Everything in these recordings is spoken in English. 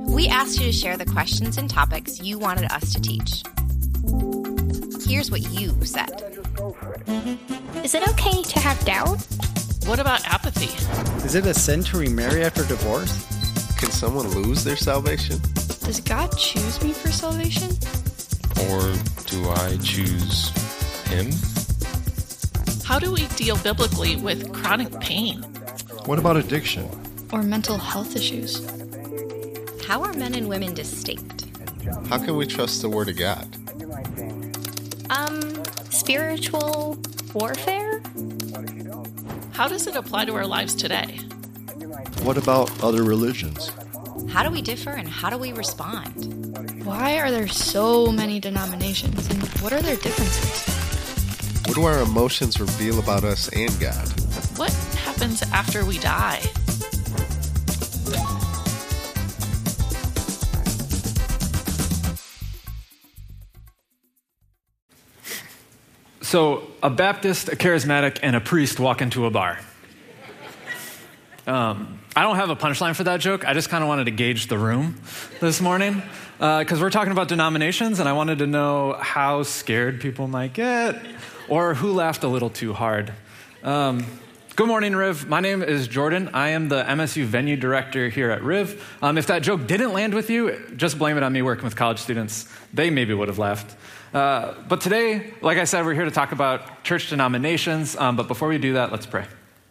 We asked you to share the questions and topics you wanted us to teach. Here's what you said. Is it okay to have doubt? What about apathy? Is it a sin to remarry after divorce? Can someone lose their salvation? Does God choose me for salvation? Or do I choose him? How do we deal biblically with chronic pain? What about addiction? Or mental health issues? How are men and women distinct? How can we trust the Word of God? Spiritual warfare? How does it apply to our lives today? What about other religions? How do we differ and how do we respond? Why are there so many denominations and what are their differences? What do our emotions reveal about us and God? What happens after we die? So a Baptist, a charismatic, and a priest walk into a bar. I don't have a punchline for that joke. I just kind of wanted to gauge the room this morning because we're talking about denominations, and I wanted to know how scared people might get or who laughed a little too hard. Good morning, Riv. My name is Jordan. I am the MSU venue director here at Riv. If that joke didn't land with you, just blame it on me working with college students. They maybe would have laughed. But today, like I said, we're here to talk about church denominations. But before we do that, let's pray.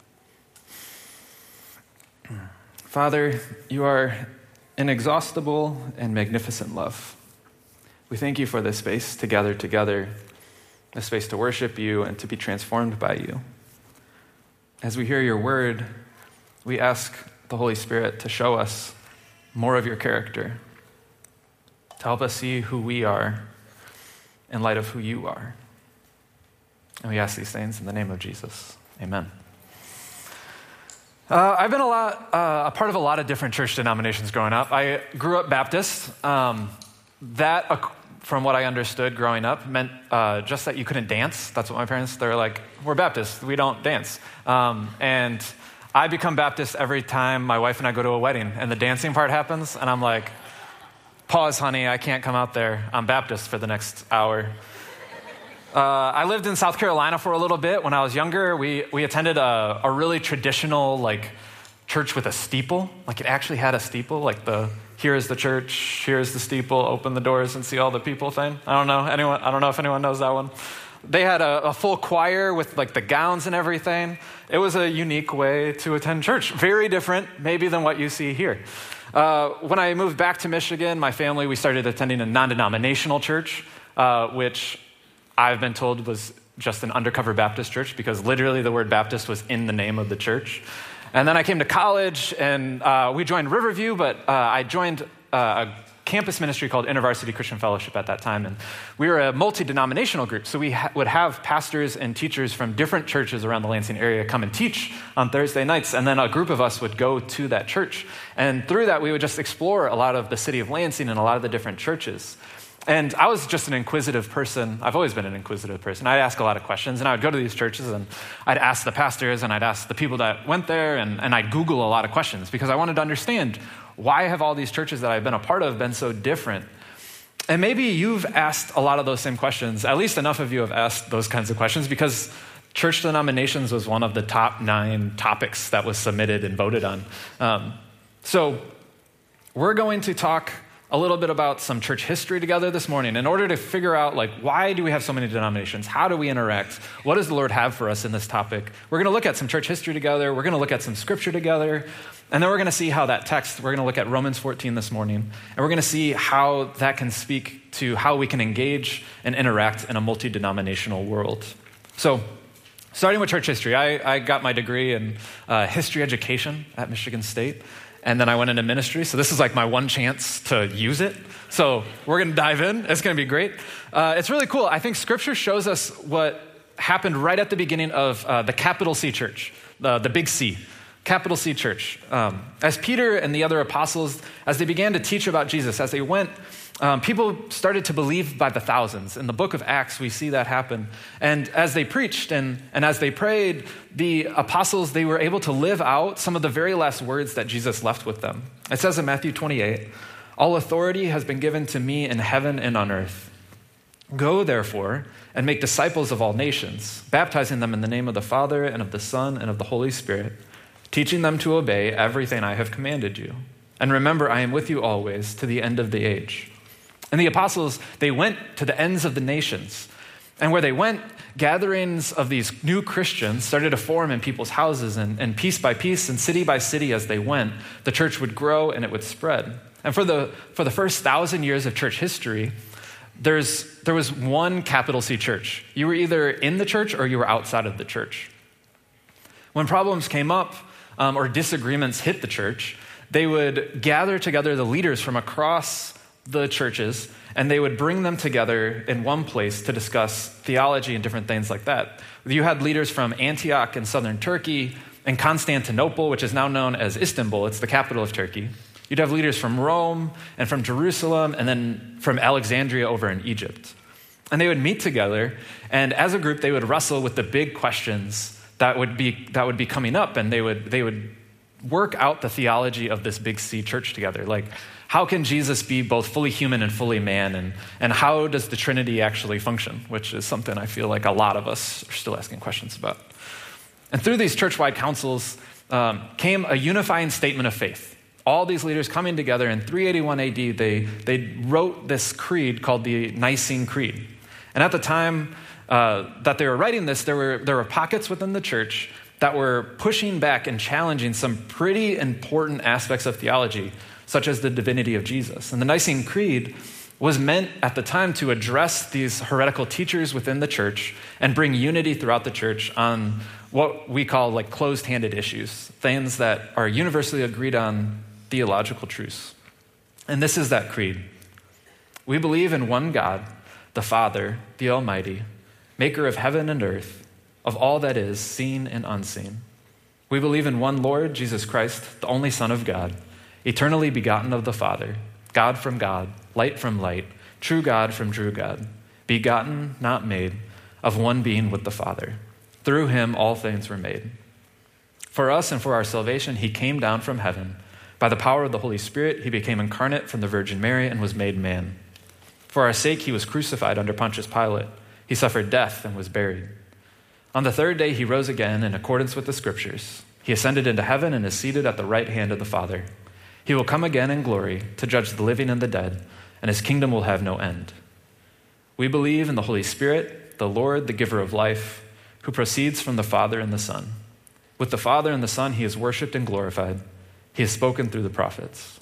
Father, you are inexhaustible and magnificent love. We thank you for this space to gather together, a space to worship you and to be transformed by you. As we hear your word, we ask the Holy Spirit to show us more of your character, to help us see who we are in light of who you are. And we ask these things in the name of Jesus. Amen. I've been a part of a lot of different church denominations growing up. I grew up Baptist. That, from what I understood growing up, meant just that you couldn't dance. That's what my parents, they're like, we're Baptist, we don't dance. And I become Baptist every time my wife and I go to a wedding and the dancing part happens, and I'm like, pause, honey, I can't come out there. I'm Baptist for the next hour. I lived in South Carolina for a little bit. When I was younger, we attended a really traditional church with a steeple. It actually had a steeple, here's the church, here's the steeple, open the doors and see all the people thing. I don't know if anyone knows that one. They had a full choir with the gowns and everything. It was a unique way to attend church. Very different maybe than what you see here. When I moved back to Michigan, my family, we started attending a non-denominational church, which I've been told was just an undercover Baptist church because literally the word Baptist was in the name of the church. And then I came to college and we joined Riverview, but I joined a campus ministry called InterVarsity Christian Fellowship at that time. And we were a multi-denominational group. So we would have pastors and teachers from different churches around the Lansing area come and teach on Thursday nights. And then a group of us would go to that church. And through that, we would just explore a lot of the city of Lansing and a lot of the different churches. And I was just an inquisitive person. I've always been an inquisitive person. I'd ask a lot of questions, and I would go to these churches, and I'd ask the pastors, and I'd ask the people that went there, and I'd Google a lot of questions because I wanted to understand why have all these churches that I've been a part of been so different? And maybe you've asked a lot of those same questions. At least enough of you have asked those kinds of questions because church denominations was one of the top 9 topics that was submitted and voted on. So we're going to talk a little bit about some church history together this morning in order to figure out why do we have so many denominations? How do we interact? What does the Lord have for us in this topic? We're going to look at some church history together. We're going to look at some scripture together. And then we're going to see how that text, we're going to look at Romans 14 this morning. And we're going to see how that can speak to how we can engage and interact in a multi-denominational world. So starting with church history, I got my degree in history education at Michigan State. And then I went into ministry. So this is my one chance to use it. So we're going to dive in. It's going to be great. It's really cool. I think scripture shows us what happened right at the beginning of the capital C church, the big C, capital C church. As Peter and the other apostles, as they began to teach about Jesus, as they went, people started to believe by the thousands. In the book of Acts, we see that happen. And as they preached and as they prayed, the apostles, they were able to live out some of the very last words that Jesus left with them. It says in Matthew 28, All authority has been given to me in heaven and on earth. Go, therefore, and make disciples of all nations, baptizing them in the name of the Father and of the Son and of the Holy Spirit, teaching them to obey everything I have commanded you. And remember, I am with you always to the end of the age." And the apostles, they went to the ends of the nations. And where they went, gatherings of these new Christians started to form in people's houses, and piece by piece and city by city as they went, the church would grow and it would spread. And for the first 1,000 years of church history, there was one capital C church. You were either in the church or you were outside of the church. When problems came up or disagreements hit the church, they would gather together the leaders from across the churches, and they would bring them together in one place to discuss theology and different things like that. You had leaders from Antioch in southern Turkey and Constantinople, which is now known as Istanbul. It's the capital of Turkey. You'd have leaders from Rome and from Jerusalem and then from Alexandria over in Egypt. And they would meet together, and as a group, they would wrestle with the big questions that would be coming up, and they would work out the theology of this big C church together. Like, how can Jesus be both fully human and fully man? And how does the Trinity actually function? Which is something I feel like a lot of us are still asking questions about. And through these church-wide councils came a unifying statement of faith. All these leaders coming together in 381 AD, they wrote this creed called the Nicene Creed. And at the time that they were writing this, there were pockets within the church that were pushing back and challenging some pretty important aspects of theology, such as the divinity of Jesus. And the Nicene Creed was meant at the time to address these heretical teachers within the church and bring unity throughout the church on what we call like closed-handed issues, things that are universally agreed on theological truths. And this is that creed. We believe in one God, the Father, the Almighty, maker of heaven and earth, of all that is seen and unseen. We believe in one Lord, Jesus Christ, the only Son of God, eternally begotten of the Father, God from God, light from light, true God from true God, begotten, not made, of one being with the Father. Through him all things were made. For us and for our salvation, he came down from heaven. By the power of the Holy Spirit, he became incarnate from the Virgin Mary and was made man. For our sake, he was crucified under Pontius Pilate. He suffered death and was buried. On the third day, he rose again in accordance with the Scriptures. He ascended into heaven and is seated at the right hand of the Father. He will come again in glory to judge the living and the dead, and his kingdom will have no end. We believe in the Holy Spirit, the Lord, the giver of life, who proceeds from the Father and the Son. With the Father and the Son, he is worshiped and glorified. He has spoken through the prophets.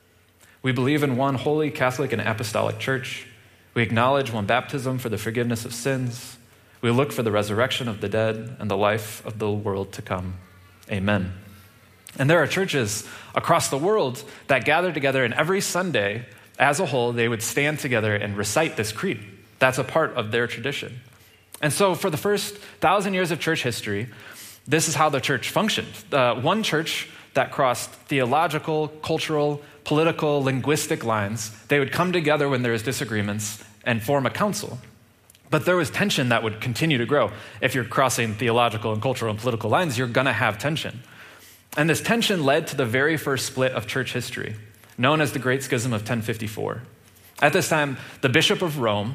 We believe in one holy, Catholic, and apostolic church. We acknowledge one baptism for the forgiveness of sins. We look for the resurrection of the dead and the life of the world to come. Amen. And there are churches across the world that gather together, and every Sunday, as a whole, they would stand together and recite this creed. That's a part of their tradition. And so for the first 1,000 years of church history, this is how the church functioned. One church that crossed theological, cultural, political, linguistic lines. They would come together when there was disagreements and form a council. But there was tension that would continue to grow. If you're crossing theological and cultural and political lines, you're going to have tension. And this tension led to the very first split of church history, known as the Great Schism of 1054. At this time, the Bishop of Rome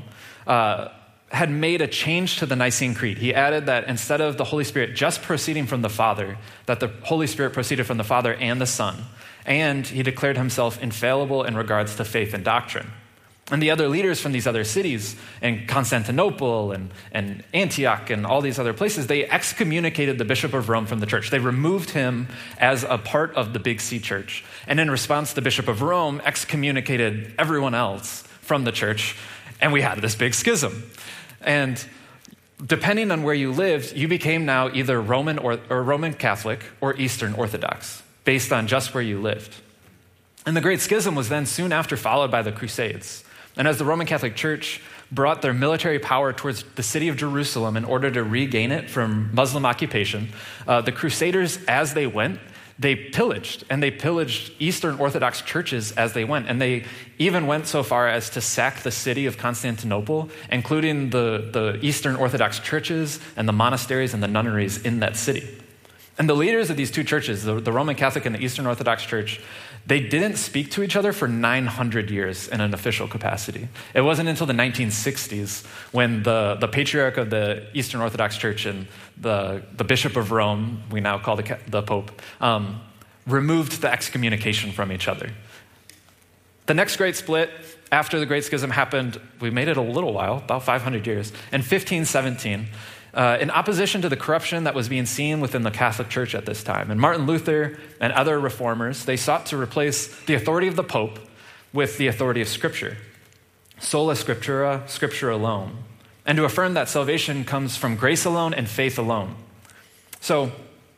had made a change to the Nicene Creed. He added that instead of the Holy Spirit just proceeding from the Father, that the Holy Spirit proceeded from the Father and the Son. And he declared himself infallible in regards to faith and doctrine. And the other leaders from these other cities, in Constantinople and Antioch and all these other places, they excommunicated the Bishop of Rome from the church. They removed him as a part of the Big C church. And in response, the Bishop of Rome excommunicated everyone else from the church, and we had this big schism. And depending on where you lived, you became now either Roman or Roman Catholic or Eastern Orthodox, based on just where you lived. And the Great Schism was then soon after followed by the Crusades. And as the Roman Catholic Church brought their military power towards the city of Jerusalem in order to regain it from Muslim occupation, the Crusaders, as they went, they pillaged Eastern Orthodox churches as they went. And they even went so far as to sack the city of Constantinople, including the Eastern Orthodox churches and the monasteries and the nunneries in that city. And the leaders of these two churches, the Roman Catholic and the Eastern Orthodox Church, they didn't speak to each other for 900 years in an official capacity. It wasn't until the 1960s when the patriarch of the Eastern Orthodox Church and the Bishop of Rome, we now call the Pope, removed the excommunication from each other. The next great split after the Great Schism happened, we made it a little while, about 500 years, in 1517, in opposition to the corruption that was being seen within the Catholic Church at this time. And Martin Luther and other reformers, they sought to replace the authority of the Pope with the authority of Scripture. Sola Scriptura, Scripture alone. And to affirm that salvation comes from grace alone and faith alone. So,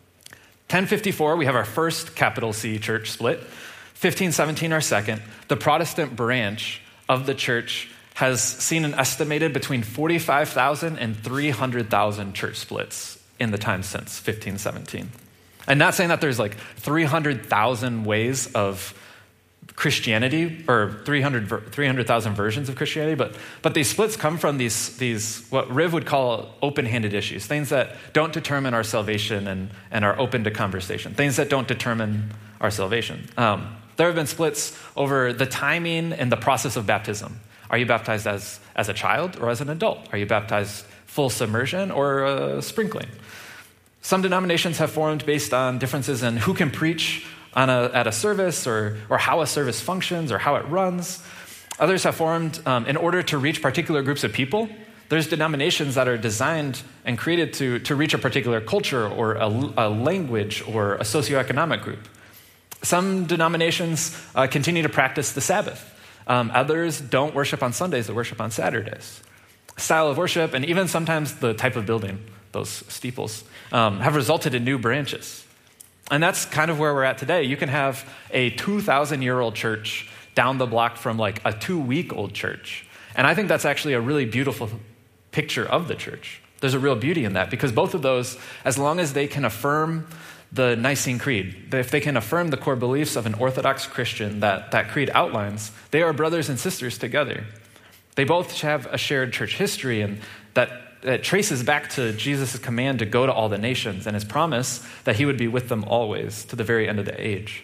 1054, we have our first capital C church split. 1517, our second. The Protestant branch of the church has seen an estimated between 45,000 and 300,000 church splits in the time since 1517. I'm not saying that there's like 300,000 ways of Christianity or 300,000 versions of Christianity, but these splits come from these what Riv would call open-handed issues, things that don't determine our salvation and are open to conversation, things that don't determine our salvation. There have been splits over the timing and the process of baptism. Are you baptized as a child or as an adult? Are you baptized full submersion or sprinkling? Some denominations have formed based on differences in who can preach at a service or how a service functions or how it runs. Others have formed in order to reach particular groups of people. There's denominations that are designed and created to reach a particular culture or a language or a socioeconomic group. Some denominations continue to practice the Sabbath. Others don't worship on Sundays, they worship on Saturdays. Style of worship and even sometimes the type of building, those steeples, have resulted in new branches. And that's kind of where we're at today. You can have a 2,000-year-old church down the block from like a 2-week-old church. And I think that's actually a really beautiful picture of the church. There's a real beauty in that because both of those, as long as they can affirm the Nicene Creed, if they can affirm the core beliefs of an Orthodox Christian that creed outlines, they are brothers and sisters together. They both have a shared church history and that traces back to Jesus' command to go to all the nations and his promise that he would be with them always to the very end of the age.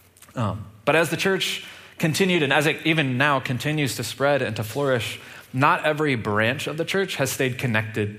But as the church continued and as it even now continues to spread and to flourish, not every branch of the church has stayed connected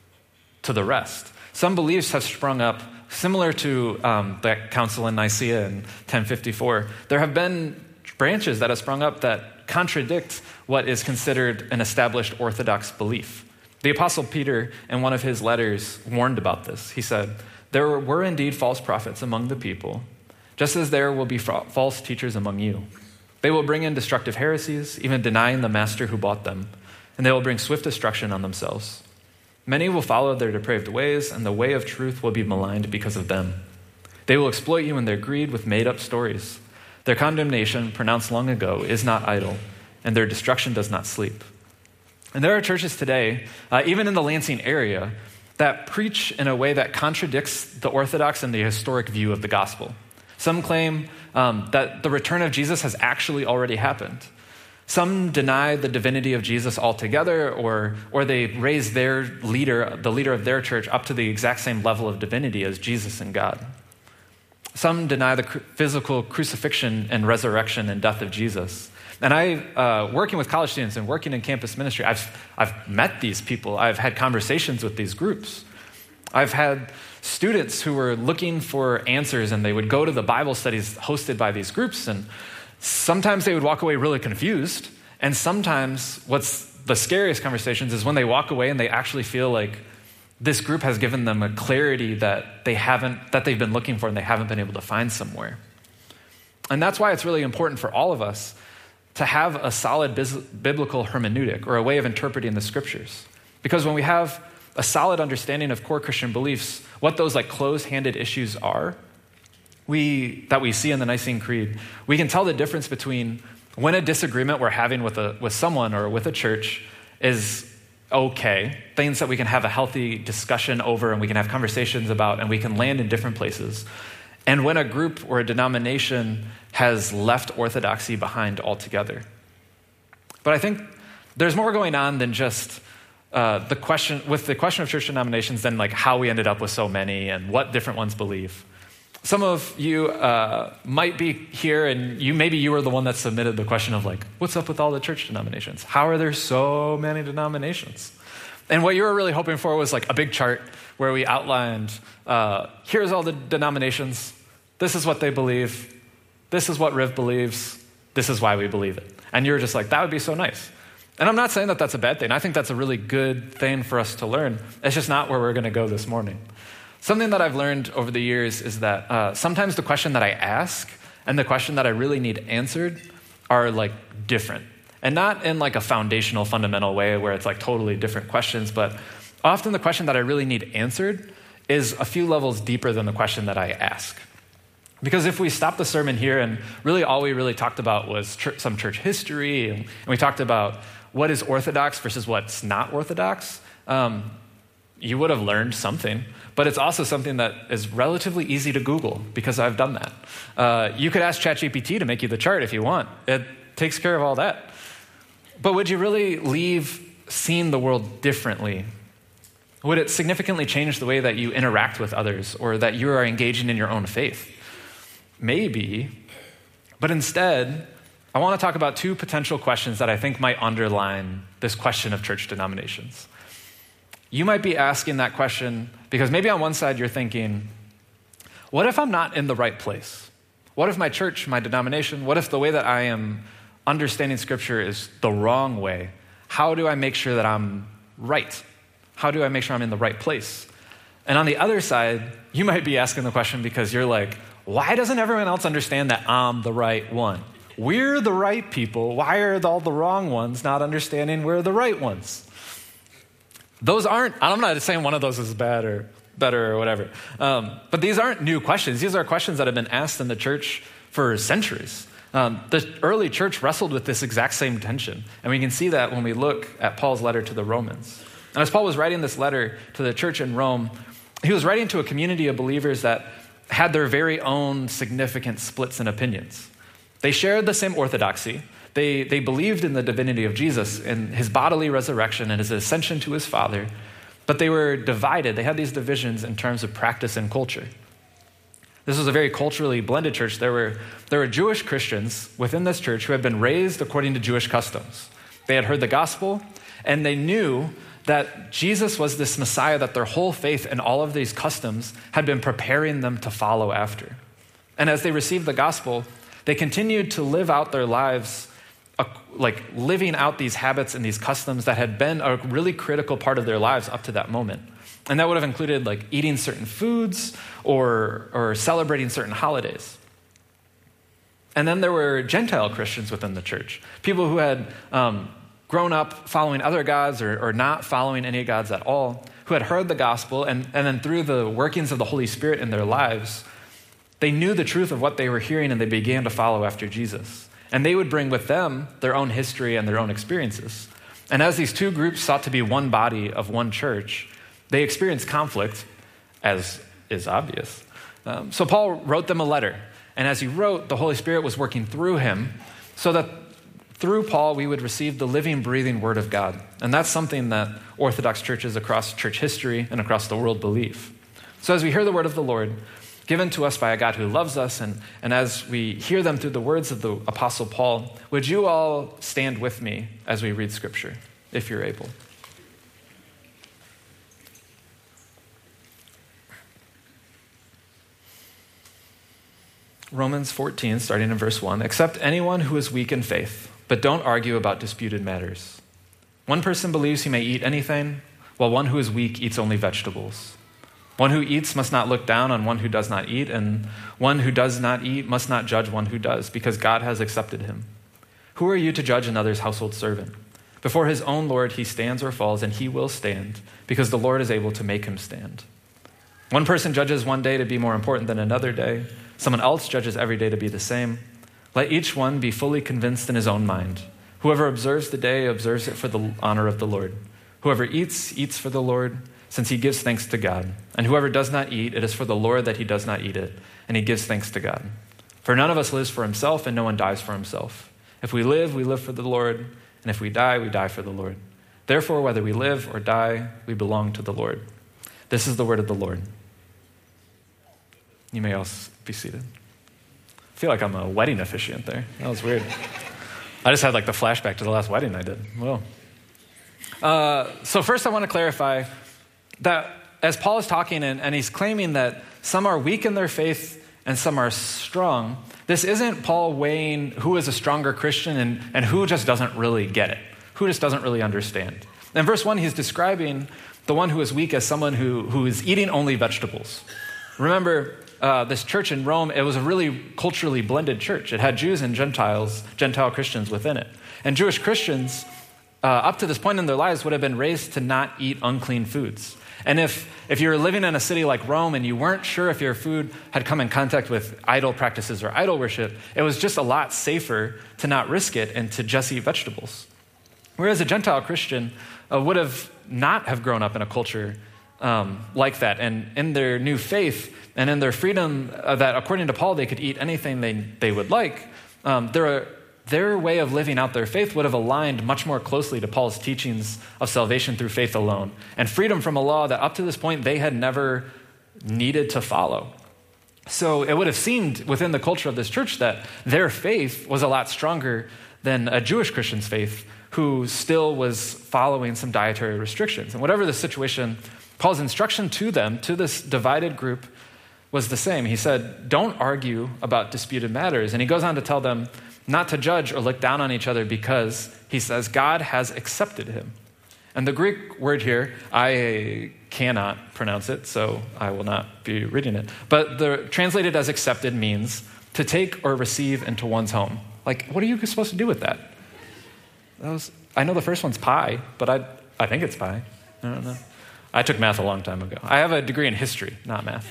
to the rest. Some beliefs have sprung up similar to the Council in Nicaea in 1054. There have been branches that have sprung up that contradict what is considered an established Orthodox belief. The Apostle Peter, in one of his letters, warned about this. He said, "There were indeed false prophets among the people, just as there will be false teachers among you. They will bring in destructive heresies, even denying the master who bought them, and they will bring swift destruction on themselves. Many will follow their depraved ways, and the way of truth will be maligned because of them. They will exploit you in their greed with made-up stories. Their condemnation, pronounced long ago, is not idle, and their destruction does not sleep." And there are churches today, even in the Lansing area, that preach in a way that contradicts the Orthodox and the historic view of the gospel. Some claim that the return of Jesus has actually already happened. Some deny the divinity of Jesus altogether, or they raise their leader, the leader of their church, up to the exact same level of divinity as Jesus and God. Some deny the physical crucifixion and resurrection and death of Jesus. And working with college students and working in campus ministry, I've met these people. I've had conversations with these groups. I've had students who were looking for answers, and they would go to the Bible studies hosted by these groups, and sometimes they would walk away really confused, and sometimes what's the scariest conversations is when they walk away and they actually feel like this group has given them a clarity that they've been looking for and they haven't been able to find somewhere. And that's why it's really important for all of us to have a solid biblical hermeneutic or a way of interpreting the scriptures. Because when we have a solid understanding of core Christian beliefs, what those like closed-handed issues are, that we see in the Nicene Creed, we can tell the difference between when a disagreement we're having with someone or with a church is okay, things that we can have a healthy discussion over and we can have conversations about and we can land in different places, and when a group or a denomination has left orthodoxy behind altogether. But I think there's more going on than just the question of church denominations than like how we ended up with so many and what different ones believe. Some of you might be here and maybe you were the one that submitted the question of like, what's up with all the church denominations? How are there so many denominations? And what you were really hoping for was like a big chart where we outlined, here's all the denominations. This is what they believe. This is what Riv believes. This is why we believe it. And you were just like, that would be so nice. And I'm not saying that that's a bad thing. I think that's a really good thing for us to learn. It's just not where we're going to go this morning. Something that I've learned over the years is that sometimes the question that I ask and the question that I really need answered are like different. And not in like a foundational, fundamental way where it's like totally different questions, but often the question that I really need answered is a few levels deeper than the question that I ask. Because if we stop the sermon here and really all we really talked about was some church history and we talked about what is orthodox versus what's not orthodox, you would have learned something. But it's also something that is relatively easy to Google because I've done that. You could ask ChatGPT to make you the chart if you want. It takes care of all that. But would you really leave seeing the world differently? Would it significantly change the way that you interact with others or that you are engaging in your own faith? Maybe. But instead, I want to talk about two potential questions that I think might underline this question of church denominations. You might be asking that question because maybe on one side you're thinking, what if I'm not in the right place? What if my church, my denomination, what if the way that I am understanding Scripture is the wrong way? How do I make sure that I'm right? How do I make sure I'm in the right place? And on the other side, you might be asking the question because you're like, why doesn't everyone else understand that I'm the right one? We're the right people. Why are all the wrong ones not understanding we're the right ones? Those aren't, I'm not saying one of those is bad or better or whatever, but these aren't new questions. These are questions that have been asked in the church for centuries. The early church wrestled with this exact same tension, and we can see that when we look at Paul's letter to the Romans. And as Paul was writing this letter to the church in Rome, he was writing to a community of believers that had their very own significant splits and opinions. They shared the same orthodoxy. They believed in the divinity of Jesus and his bodily resurrection and his ascension to his Father, but they were divided. They had these divisions in terms of practice and culture. This was a very culturally blended church. There were Jewish Christians within this church who had been raised according to Jewish customs. They had heard the gospel, and they knew that Jesus was this Messiah that their whole faith and all of these customs had been preparing them to follow after. And as they received the gospel, they continued to live out their lives like living out these habits and these customs that had been a really critical part of their lives up to that moment. And that would have included like eating certain foods or celebrating certain holidays. And then there were Gentile Christians within the church, people who had grown up following other gods or not following any gods at all, who had heard the gospel and then through the workings of the Holy Spirit in their lives, they knew the truth of what they were hearing and they began to follow after Jesus. And they would bring with them their own history and their own experiences. And as these two groups sought to be one body of one church, they experienced conflict, as is obvious. So Paul wrote them a letter. And as he wrote, the Holy Spirit was working through him so that through Paul, we would receive the living, breathing word of God. And that's something that Orthodox churches across church history and across the world believe. So as we hear the word of the Lord, given to us by a God who loves us, and as we hear them through the words of the Apostle Paul, would you all stand with me as we read Scripture, if you're able? Romans 14, starting in verse 1, accept anyone who is weak in faith, but don't argue about disputed matters. One person believes he may eat anything, while one who is weak eats only vegetables. One who eats must not look down on one who does not eat, and one who does not eat must not judge one who does, because God has accepted him. Who are you to judge another's household servant? Before his own Lord he stands or falls, and he will stand, because the Lord is able to make him stand. One person judges one day to be more important than another day. Someone else judges every day to be the same. Let each one be fully convinced in his own mind. Whoever observes the day observes it for the honor of the Lord. Whoever eats, eats for the Lord, since he gives thanks to God. And whoever does not eat, it is for the Lord that he does not eat it, and he gives thanks to God. For none of us lives for himself, and no one dies for himself. If we live for the Lord, and if we die for the Lord. Therefore, whether we live or die, we belong to the Lord. This is the word of the Lord. You may also be seated. I feel like I'm a wedding officiant there. That was weird. I just had like the flashback to the last wedding I did. Whoa. So first I want to clarify that as Paul is talking and he's claiming that some are weak in their faith and some are strong, this isn't Paul weighing who is a stronger Christian and who just doesn't really get it, who just doesn't really understand. In verse 1, he's describing the one who is weak as someone who is eating only vegetables. Remember, this church in Rome, it was a really culturally blended church. It had Jews and Gentile Christians within it. And Jewish Christians, up to this point in their lives, would have been raised to not eat unclean foods. And if you were living in a city like Rome and you weren't sure if your food had come in contact with idol practices or idol worship, it was just a lot safer to not risk it and to just eat vegetables. Whereas a Gentile Christian would have not have grown up in a culture like that. And in their new faith and in their freedom that, according to Paul, they could eat anything they would like, their way of living out their faith would have aligned much more closely to Paul's teachings of salvation through faith alone and freedom from a law that up to this point they had never needed to follow. So it would have seemed within the culture of this church that their faith was a lot stronger than a Jewish Christian's faith who still was following some dietary restrictions. And whatever the situation, Paul's instruction to them, to this divided group, was the same. He said, don't argue about disputed matters. And he goes on to tell them not to judge or look down on each other because, he says, God has accepted him. And the Greek word here, I cannot pronounce it, so I will not be reading it. But translated as accepted means to take or receive into one's home. Like, what are you supposed to do with that? I know the first one's pi, but I think it's pi. I don't know. I took math a long time ago. I have a degree in history, not math.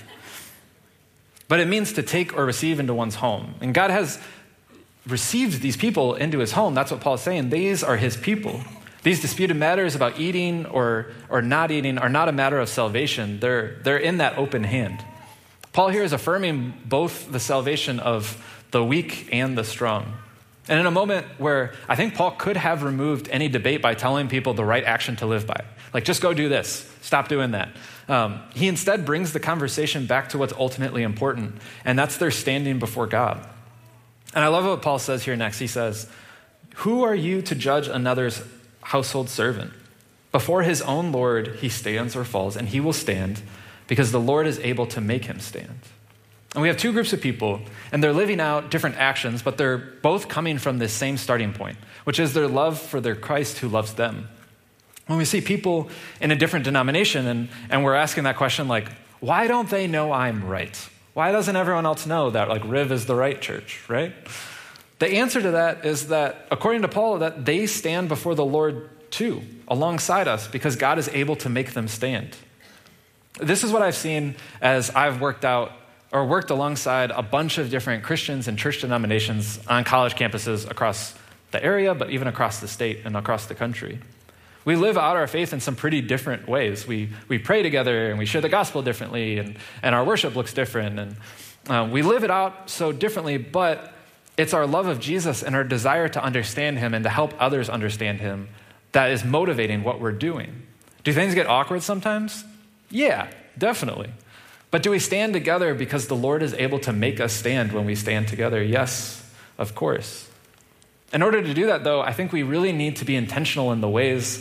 But it means to take or receive into one's home. And God has received these people into his home. That's what Paul is saying. These are his people. These disputed matters about eating or not eating are not a matter of salvation. They're in that open hand. Paul here is affirming both the salvation of the weak and the strong. And in a moment where I think Paul could have removed any debate by telling people the right action to live by. Like, just go do this. Stop doing that. He instead brings the conversation back to what's ultimately important, and that's their standing before God. And I love what Paul says here next. He says, who are you to judge another's household servant? Before his own Lord, he stands or falls, and he will stand because the Lord is able to make him stand. And we have two groups of people, and they're living out different actions, but they're both coming from this same starting point, which is their love for their Christ who loves them. When we see people in a different denomination, and we're asking that question like, why don't they know I'm right? Why doesn't everyone else know that like Riv is the right church, right? The answer to that is that, according to Paul, that they stand before the Lord too, alongside us, because God is able to make them stand. This is what I've seen as I've worked alongside a bunch of different Christians and church denominations on college campuses across the area, but even across the state and across the country. We live out our faith in some pretty different ways. We pray together and we share the gospel differently, and our worship looks different. And we live it out so differently, but it's our love of Jesus and our desire to understand him and to help others understand him that is motivating what we're doing. Do things get awkward sometimes? Yeah, definitely. But do we stand together because the Lord is able to make us stand when we stand together? Yes, of course. In order to do that, though, I think we really need to be intentional in the ways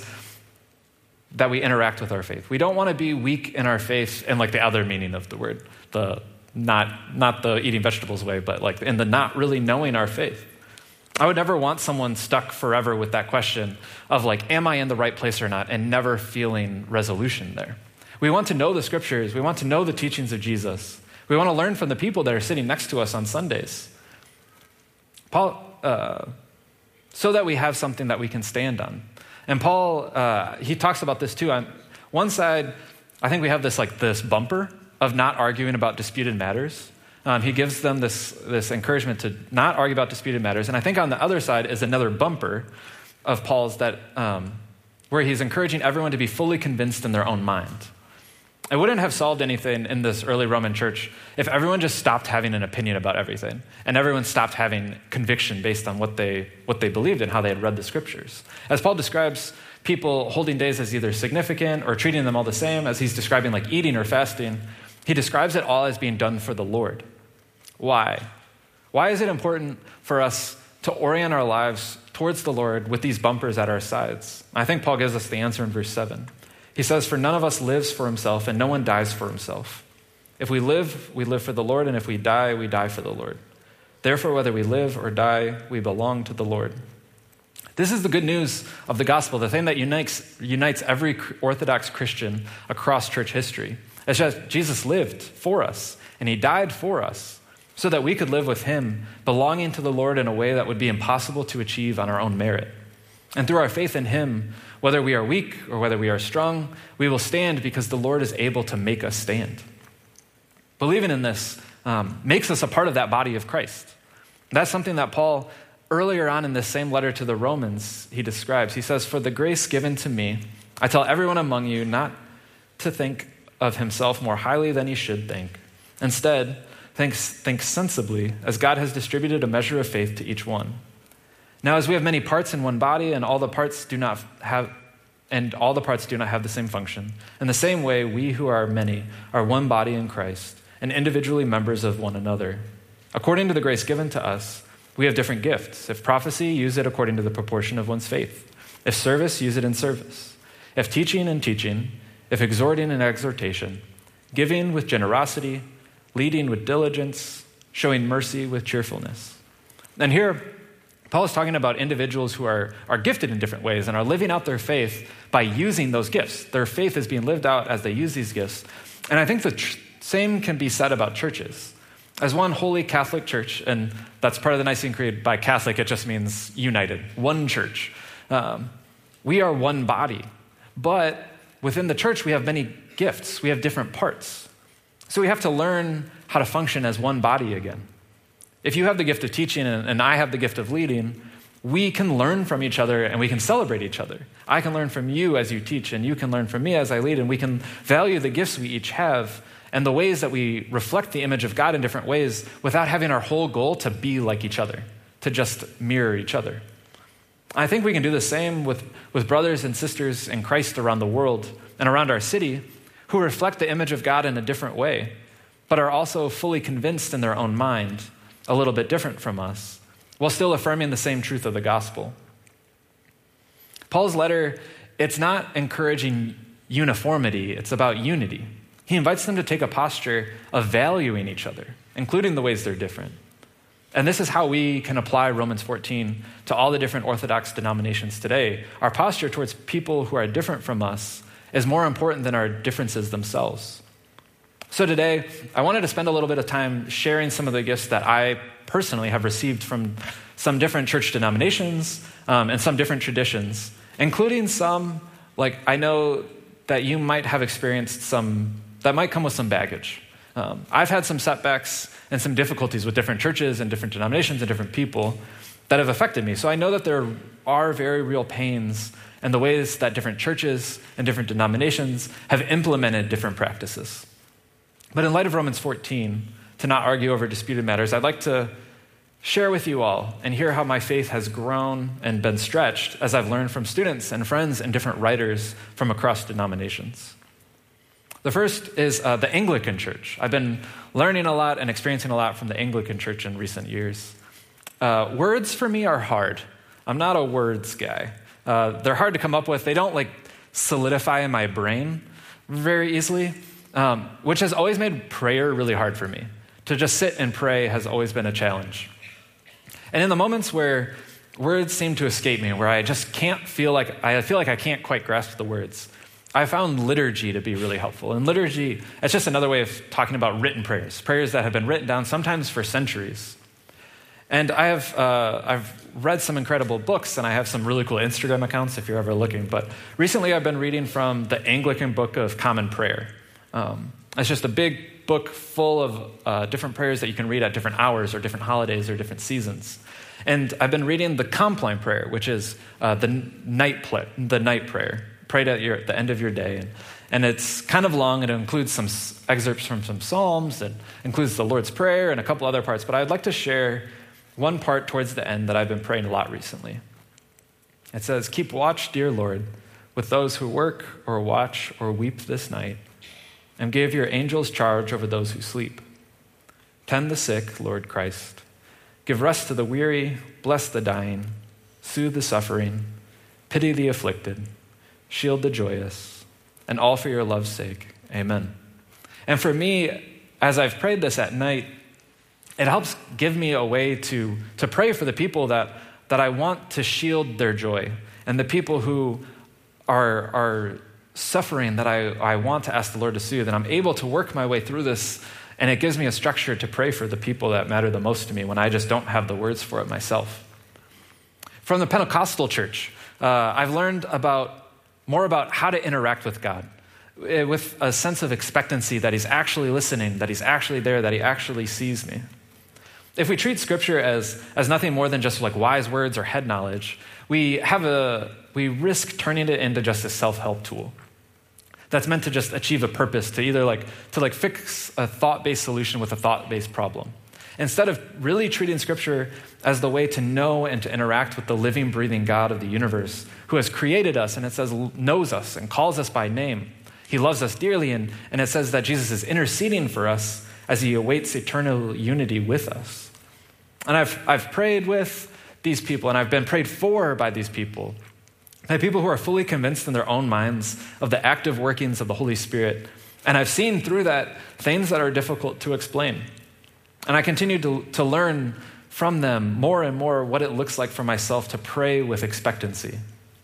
that we interact with our faith. We don't want to be weak in our faith in like the other meaning of the word, the not the eating vegetables way, but like in the not really knowing our faith. I would never want someone stuck forever with that question of like, am I in the right place or not, and never feeling resolution there. We want to know the scriptures. We want to know the teachings of Jesus. We want to learn from the people that are sitting next to us on Sundays. Paul, so that we have something that we can stand on. And Paul, he talks about this too. On one side, I think we have this bumper of not arguing about disputed matters. He gives them this encouragement to not argue about disputed matters. And I think on the other side is another bumper of Paul's that where he's encouraging everyone to be fully convinced in their own mind. It wouldn't have solved anything in this early Roman church if everyone just stopped having an opinion about everything and everyone stopped having conviction based on what they believed and how they had read the scriptures. As Paul describes people holding days as either significant or treating them all the same, as he's describing like eating or fasting, He describes it all as being done for the Lord. Why? Why is it important for us to orient our lives towards the Lord with these bumpers at our sides? I think Paul gives us the answer in verse 7. He says, "For none of us lives for himself, and no one dies for himself. If we live for the Lord, and if we die for the Lord. Therefore, whether we live or die, we belong to the Lord." This is the good news of the gospel, the thing that unites every Orthodox Christian across church history. It's just Jesus lived for us, and he died for us, so that we could live with him, belonging to the Lord in a way that would be impossible to achieve on our own merit. And through our faith in him, whether we are weak or whether we are strong, we will stand because the Lord is able to make us stand. Believing in this makes us a part of that body of Christ. That's something that Paul, earlier on in this same letter to the Romans, he describes. He says, "For the grace given to me, I tell everyone among you not to think of himself more highly than he should think. Instead, think sensibly, as God has distributed a measure of faith to each one. Now, as we have many parts in one body, and all the parts do not have the same function, in the same way, we who are many are one body in Christ, and individually members of one another. According to the grace given to us, we have different gifts. If prophecy, use it according to the proportion of one's faith. If service, use it in service. If teaching, in teaching. If exhorting, in exhortation. Giving with generosity. Leading with diligence. Showing mercy with cheerfulness." And here, Paul is talking about individuals who are gifted in different ways and are living out their faith by using those gifts. Their faith is being lived out as they use these gifts. And I think the same can be said about churches. As one holy Catholic church, and that's part of the Nicene Creed, by Catholic it just means united, one church. We are one body, but within the church we have many gifts. We have different parts. So we have to learn how to function as one body again. If you have the gift of teaching and I have the gift of leading, we can learn from each other and we can celebrate each other. I can learn from you as you teach, and you can learn from me as I lead, and we can value the gifts we each have and the ways that we reflect the image of God in different ways without having our whole goal to be like each other, to just mirror each other. I think we can do the same with brothers and sisters in Christ around the world and around our city who reflect the image of God in a different way, but are also fully convinced in their own mind, a little bit different from us, while still affirming the same truth of the gospel. Paul's letter, it's not encouraging uniformity, it's about unity. He invites them to take a posture of valuing each other, including the ways they're different. And this is how we can apply Romans 14 to all the different Orthodox denominations today. Our posture towards people who are different from us is more important than our differences themselves. So today, I wanted to spend a little bit of time sharing some of the gifts that I personally have received from some different church denominations and some different traditions, including some, like I know that you might have experienced some, that might come with some baggage. I've had some setbacks and some difficulties with different churches and different denominations and different people that have affected me. So I know that there are very real pains in the ways that different churches and different denominations have implemented different practices. But in light of Romans 14, to not argue over disputed matters, I'd like to share with you all and hear how my faith has grown and been stretched as I've learned from students and friends and different writers from across denominations. The first is the Anglican Church. I've been learning a lot and experiencing a lot from the Anglican Church in recent years. Words for me are hard. I'm not a words guy. They're hard to come up with. They don't solidify in my brain very easily. Which has always made prayer really hard for me. To just sit and pray has always been a challenge. And in the moments where words seem to escape me, where I just can't feel like I can't quite grasp the words, I found liturgy to be really helpful. And liturgy, it's just another way of talking about written prayers that have been written down sometimes for centuries. And I've read some incredible books, and I have some really cool Instagram accounts if you're ever looking. But recently I've been reading from the Anglican Book of Common Prayer. It's just a big book full of different prayers that you can read at different hours or different holidays or different seasons. And I've been reading the Compline Prayer, which is the night prayer, prayed at the end of your day. And it's kind of long. It includes some excerpts from some Psalms. It includes the Lord's Prayer and a couple other parts. But I'd like to share one part towards the end that I've been praying a lot recently. It says, "Keep watch, dear Lord, with those who work or watch or weep this night. and give your angels charge over those who sleep. Tend the sick, Lord Christ. Give rest to the weary, bless the dying, soothe the suffering, pity the afflicted, shield the joyous, and all for your love's sake. Amen. And for me, as I've prayed this at night, it helps give me a way to pray for the people that I want to shield their joy, and the people who are suffering that I want to ask the Lord to soothe. And I'm able to work my way through this, and it gives me a structure to pray for the people that matter the most to me when I just don't have the words for it myself. From the Pentecostal church, I've learned more about how to interact with God with a sense of expectancy that he's actually listening, that he's actually there, that he actually sees me. If we treat Scripture as nothing more than just like wise words or head knowledge, we risk turning it into just a self-help tool that's meant to just achieve a purpose, to either fix a thought-based solution with a thought-based problem. Instead of really treating Scripture as the way to know and to interact with the living, breathing God of the universe, who has created us, and it says knows us and calls us by name. He loves us dearly, and it says that Jesus is interceding for us as he awaits eternal unity with us. And I've prayed with these people, and I've been prayed for by these people, by people who are fully convinced in their own minds of the active workings of the Holy Spirit. And I've seen through that things that are difficult to explain. And I continue to learn from them more and more what it looks like for myself to pray with expectancy.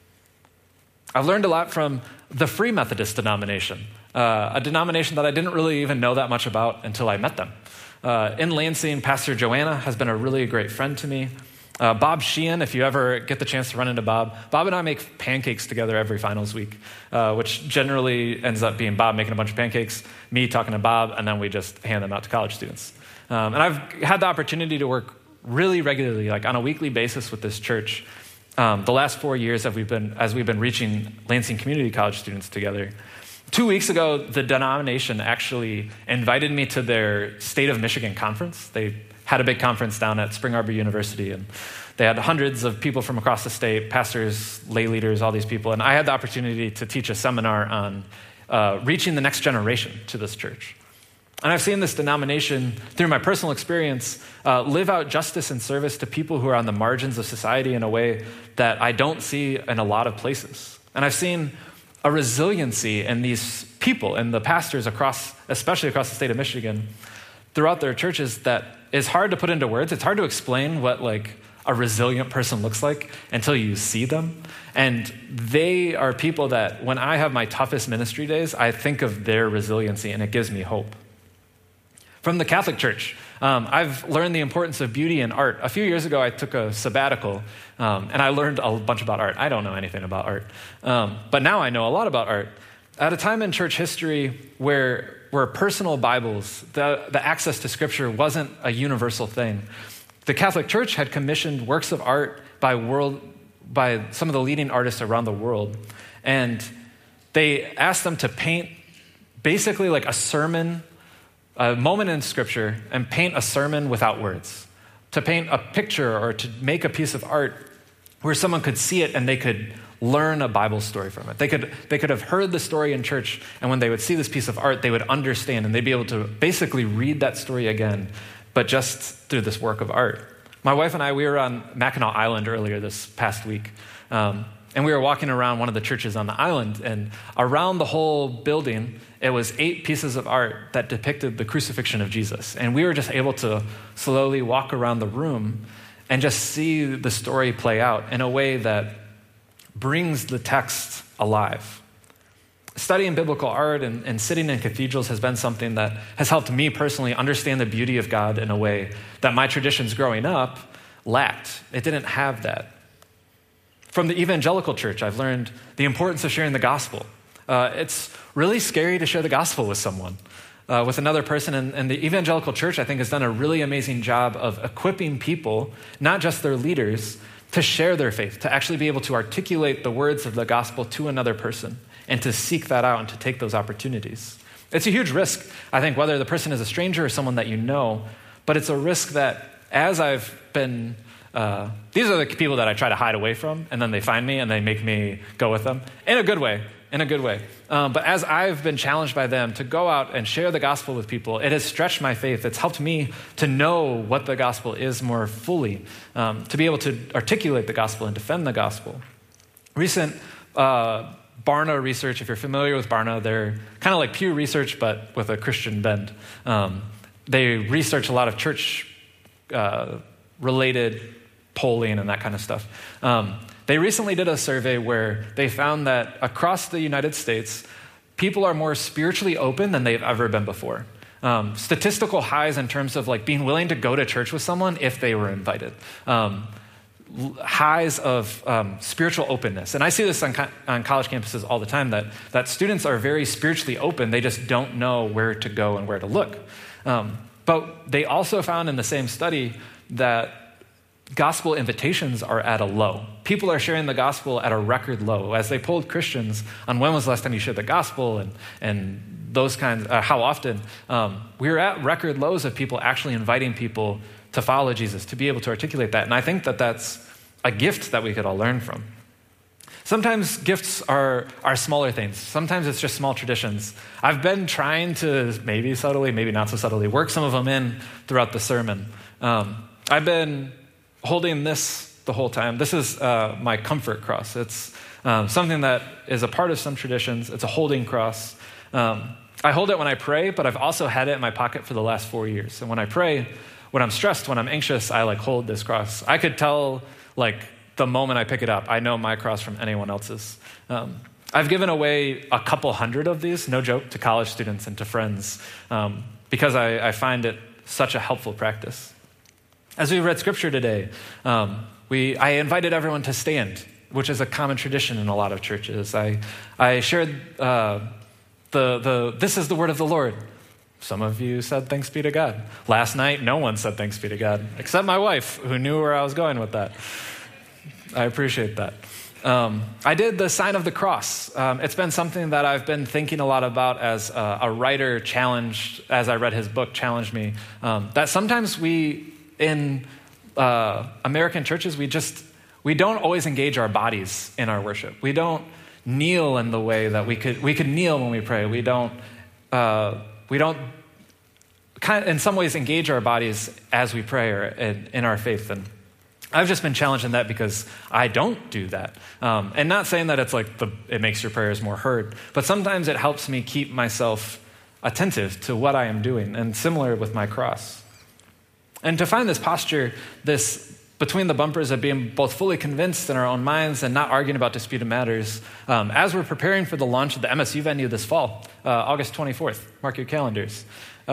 I've learned a lot from the Free Methodist denomination, a denomination that I didn't really even know that much about until I met them. In Lansing, Pastor Joanna has been a really great friend to me. Bob Sheehan, if you ever get the chance to run into Bob and I make pancakes together every finals week, which generally ends up being Bob making a bunch of pancakes, me talking to Bob, and then we just hand them out to college students. And I've had the opportunity to work really regularly, like on a weekly basis with this church, the last 4 years as we've been reaching Lansing Community College students together. 2 weeks ago, the denomination actually invited me to their State of Michigan conference. They had a big conference down at Spring Arbor University, and they had hundreds of people from across the state, pastors, lay leaders, all these people. And I had the opportunity to teach a seminar on reaching the next generation to this church. And I've seen this denomination, through my personal experience, live out justice and service to people who are on the margins of society in a way that I don't see in a lot of places. And I've seen a resiliency in these people and the pastors especially across the state of Michigan, throughout their churches that is hard to put into words. It's hard to explain what like a resilient person looks like until you see them. And they are people that when I have my toughest ministry days, I think of their resiliency and it gives me hope. From the Catholic Church, I've learned the importance of beauty and art. A few years ago, I took a sabbatical, and I learned a bunch about art. I don't know anything about art, but now I know a lot about art. At a time in church history where personal Bibles, the access to Scripture wasn't a universal thing, the Catholic Church had commissioned works of art by some of the leading artists around the world, and they asked them to paint basically like a sermon, a moment in Scripture, and paint a sermon without words, to paint a picture or to make a piece of art where someone could see it and they could learn a Bible story from it. They could have heard the story in church, and when they would see this piece of art, they would understand, and they'd be able to basically read that story again, but just through this work of art. My wife and I, we were on Mackinac Island earlier this past week, and we were walking around one of the churches on the island, and around the whole building, it was 8 pieces of art that depicted the crucifixion of Jesus. And we were just able to slowly walk around the room and just see the story play out in a way that brings the text alive. Studying biblical art and sitting in cathedrals has been something that has helped me personally understand the beauty of God in a way that my traditions growing up lacked. It didn't have that. From the evangelical church, I've learned the importance of sharing the gospel. It's really scary to share the gospel with someone, with another person. And the evangelical church, I think, has done a really amazing job of equipping people, not just their leaders, to share their faith, to actually be able to articulate the words of the gospel to another person and to seek that out and to take those opportunities. It's a huge risk, I think, whether the person is a stranger or someone that you know, but it's a risk that as I've been... these are the people that I try to hide away from, and then they find me and they make me go with them in a good way. in a good way. But as I've been challenged by them to go out and share the gospel with people, it has stretched my faith. It's helped me to know what the gospel is more fully, to be able to articulate the gospel and defend the gospel. Recent Barna research, if you're familiar with Barna, they're kind of like Pew Research, but with a Christian bend. They research a lot of church-related polling and that kind of stuff. They recently did a survey where they found that across the United States, people are more spiritually open than they've ever been before. Statistical highs in terms of like being willing to go to church with someone if they were invited. Highs of spiritual openness. And I see this on college campuses all the time, that students are very spiritually open. They just don't know where to go and where to look. But they also found in the same study that gospel invitations are at a low. People are sharing the gospel at a record low. As they polled Christians on when was the last time you shared the gospel and those kinds, how often, we're at record lows of people actually inviting people to follow Jesus, to be able to articulate that. And I think that that's a gift that we could all learn from. Sometimes gifts are smaller things. Sometimes it's just small traditions. I've been trying to maybe subtly, maybe not so subtly, work some of them in throughout the sermon. I've been holding this the whole time. This is my comfort cross. It's something that is a part of some traditions. It's a holding cross. I hold it when I pray, but I've also had it in my pocket for the last 4 years. And when I pray, when I'm stressed, when I'm anxious, I like hold this cross. I could tell like the moment I pick it up, I know my cross from anyone else's. I've given away a couple hundred of these, no joke, to college students and to friends because I find it such a helpful practice. As we read scripture today, I invited everyone to stand, which is a common tradition in a lot of churches. I shared this is the word of the Lord. Some of you said thanks be to God. Last night, no one said thanks be to God, except my wife, who knew where I was going with that. I appreciate that. I did the sign of the cross. It's been something that I've been thinking a lot about as a writer challenged, as I read his book, challenged me, that sometimes we, in American churches, we don't always engage our bodies in our worship. We don't kneel in the way that we could kneel when we pray. We don't kind of, in some ways, engage our bodies as we pray or in our faith. And I've just been challenged in that because I don't do that. And not saying that it's like it makes your prayers more heard, but sometimes it helps me keep myself attentive to what I am doing, and similar with my cross. And to find this posture, this between the bumpers of being both fully convinced in our own minds and not arguing about disputed matters, as we're preparing for the launch of the MSU venue this fall, August 24th, mark your calendars.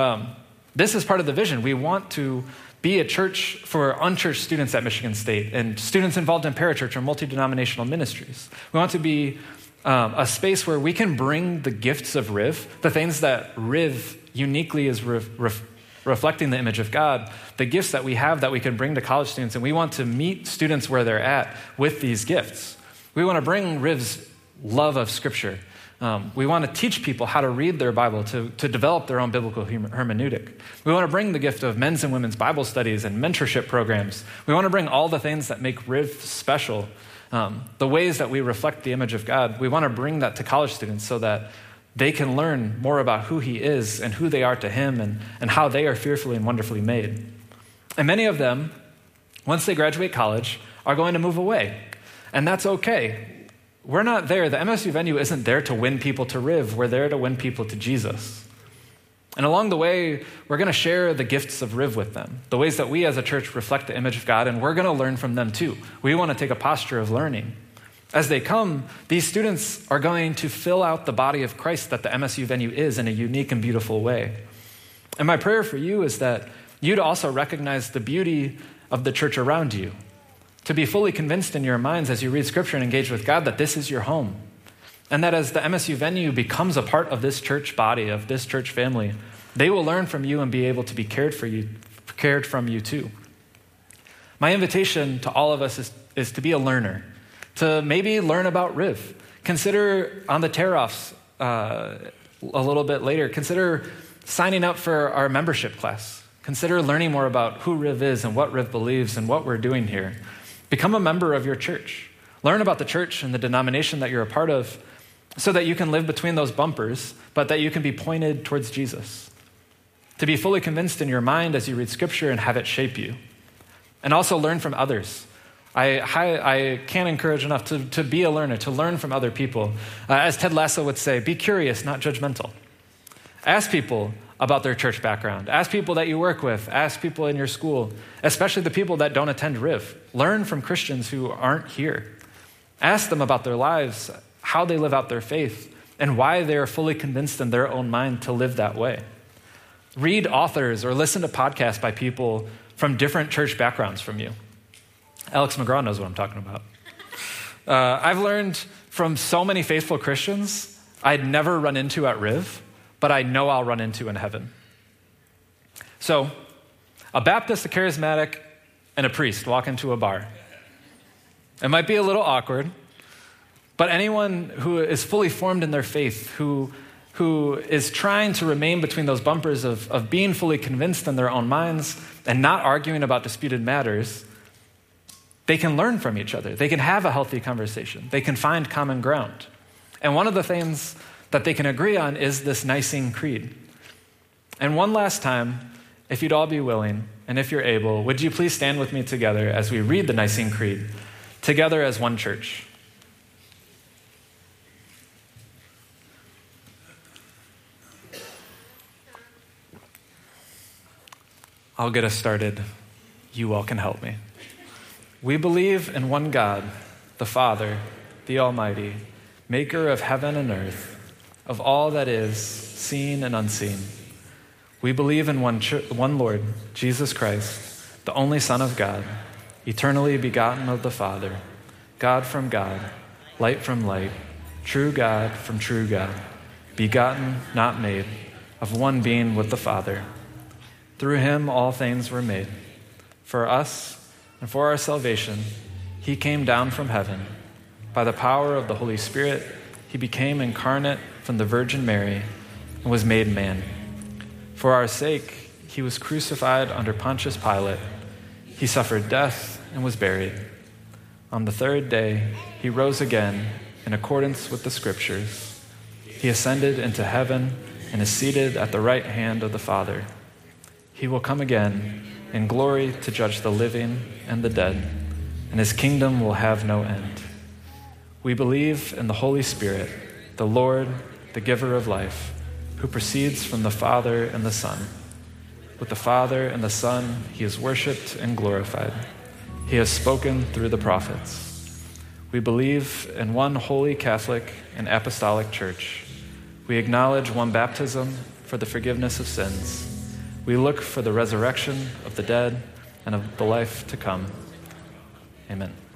This is part of the vision. We want to be a church for unchurched students at Michigan State and students involved in parachurch or multi-denominational ministries. We want to be a space where we can bring the gifts of Riv, the things that Riv uniquely is reflecting the image of God, the gifts that we have that we can bring to college students, and we want to meet students where they're at with these gifts. We want to bring Riv's love of Scripture. We want to teach people how to read their Bible, to develop their own biblical hermeneutic. We want to bring the gift of men's and women's Bible studies and mentorship programs. We want to bring all the things that make Riv special, the ways that we reflect the image of God. We want to bring that to college students so that they can learn more about who he is and who they are to him and how they are fearfully and wonderfully made. And many of them, once they graduate college, are going to move away. And that's okay. We're not there. The MSU venue isn't there to win people to Riv. We're there to win people to Jesus. And along the way, we're going to share the gifts of Riv with them, the ways that we as a church reflect the image of God, and we're going to learn from them too. We want to take a posture of learning. As they come, these students are going to fill out the body of Christ that the MSU venue is in a unique and beautiful way. And my prayer for you is that you'd also recognize the beauty of the church around you, to be fully convinced in your minds as you read Scripture and engage with God that this is your home. And that as the MSU venue becomes a part of this church body, of this church family, they will learn from you and be able to be cared from you too. My invitation to all of us is to be a learner, to maybe learn about Riv. Consider on the tear-offs a little bit later, consider signing up for our membership class. Consider learning more about who Riv is and what Riv believes and what we're doing here. Become a member of your church. Learn about the church and the denomination that you're a part of, so that you can live between those bumpers, but that you can be pointed towards Jesus. To be fully convinced in your mind as you read Scripture and have it shape you. And also learn from others. I can't encourage enough to be a learner, to learn from other people. As Ted Lasso would say, be curious, not judgmental. Ask people about their church background. Ask people that you work with. Ask people in your school, especially the people that don't attend Riv. Learn from Christians who aren't here. Ask them about their lives, how they live out their faith, and why they are fully convinced in their own mind to live that way. Read authors or listen to podcasts by people from different church backgrounds from you. Alex McGraw knows what I'm talking about. I've learned from so many faithful Christians I'd never run into at Riv, but I know I'll run into in heaven. So, a Baptist, a charismatic, and a priest walk into a bar. It might be a little awkward, but anyone who is fully formed in their faith, who is trying to remain between those bumpers of being fully convinced in their own minds and not arguing about disputed matters, they can learn from each other. They can have a healthy conversation. They can find common ground. And one of the things that they can agree on is this Nicene Creed. And one last time, if you'd all be willing, and if you're able, would you please stand with me together as we read the Nicene Creed, together as one church. I'll get us started. You all can help me. We believe in one God, the Father, the Almighty, maker of heaven and earth, of all that is, seen and unseen. We believe in one Lord, Jesus Christ, the only Son of God, eternally begotten of the Father, God from God, light from light, true God from true God, begotten, not made, of one being with the Father. Through him all things were made. For us and for our salvation, he came down from heaven. By the power of the Holy Spirit, he became incarnate from the Virgin Mary and was made man. For our sake, he was crucified under Pontius Pilate. He suffered death and was buried. On the third day, he rose again in accordance with the Scriptures. He ascended into heaven and is seated at the right hand of the Father. He will come again in glory to judge the living and the dead, and his kingdom will have no end. We believe in the Holy Spirit, the Lord, the giver of life, who proceeds from the Father and the Son. With the Father and the Son, he is worshiped and glorified. He has spoken through the prophets. We believe in one holy Catholic and apostolic church. We acknowledge one baptism for the forgiveness of sins. We look for the resurrection of the dead and of the life to come. Amen.